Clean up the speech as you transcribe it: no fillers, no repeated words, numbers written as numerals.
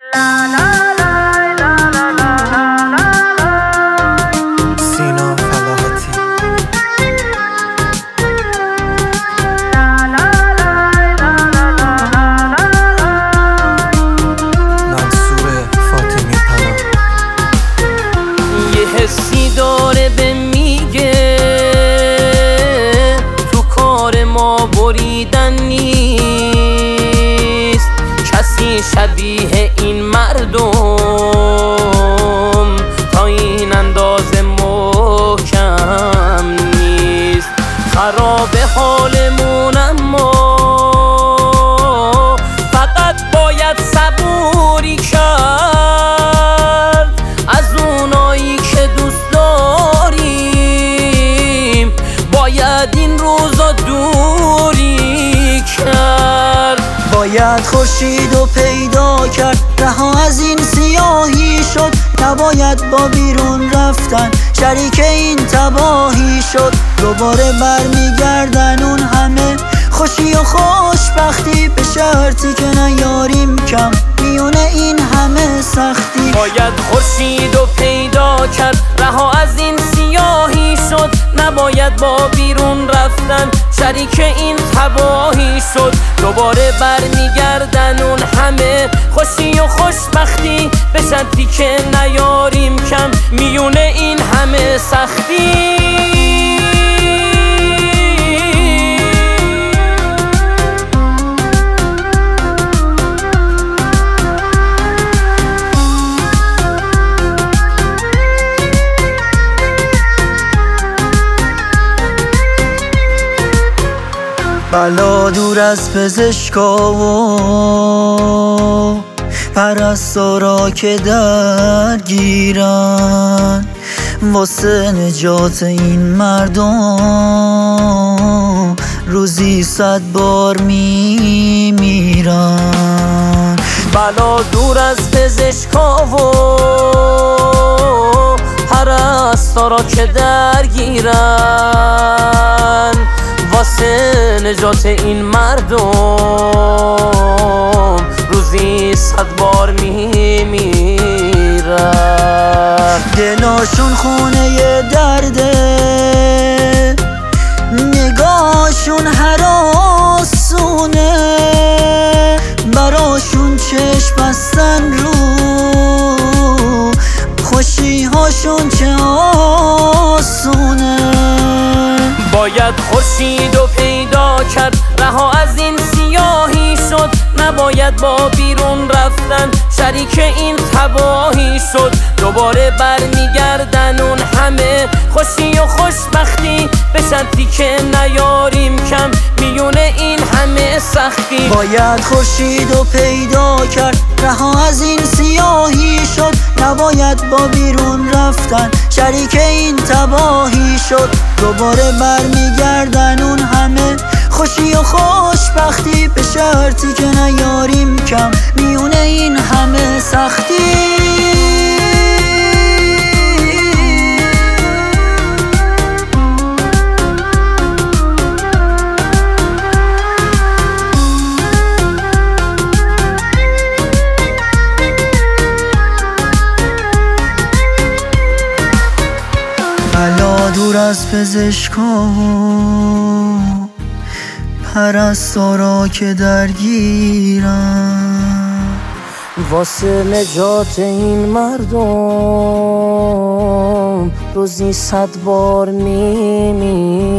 سینا فلاحتی منصور فاطمی پناه. یه حسی داره به میگه تو کار ما بریدن نیست، کسی شبیه این مردم تا این اندازه محکم نیست. خراب حالمون اما فقط باید صبوری کرد از اونایی که دوست داریم، باید این روزا دوری کرد. باید خورشیدو پیدا کرد، رها از این سیاهی شد، نباید با بیرون رفتن شریک این تباهی شد. دوباره برمیگردن اون همه خوشی و خوشبختی، به شرطی که نیاریم کم میونه این همه سختی. باید خورشیدو پیدا کرد، رها از این سیاهی شد، نباید با بیرون رفتن شریک این تباهی شد. دوباره برمیگردن اون همه خوشی و خوشبختی، به شرطی که نیاریم کم میونه این همه سختی. بلا دور از پزشکا و پرستارا که درگیرن، واسه نجات این مردم روزی 100 بار میمیرن. بلا دور از پزشکا و پرستارا که درگیرن، واسه نجات این مردم روزی 100 بار میمیرن. دلاشون خونه درده، نگاهشون هراسونه، براشون چشم بستن رو خوشی هاشون چه آسونه. باید خورشیدو پیدا کرد، رها از این سیاهی شد، نباید با بیرون رفتن شریک این تباهی شد. دوباره برمیگردن اون همه خوشی و خوشبختی، به شرطی که نیاریم کم میونه این همه سختی. باید خورشیدو پیدا کرد، رها از این سیاهی شد، نباید با بیرون رفتن شریک این تباهی شد. دوباره برمیگردن اون همه خوشی و خوشبختی، به شرطی که نیاریم کم میونه این همه سختی. بلا دور از پزشکا و پرستارا که درگیرن، واسه نجات این مردم روزی 100 بار میمیرن.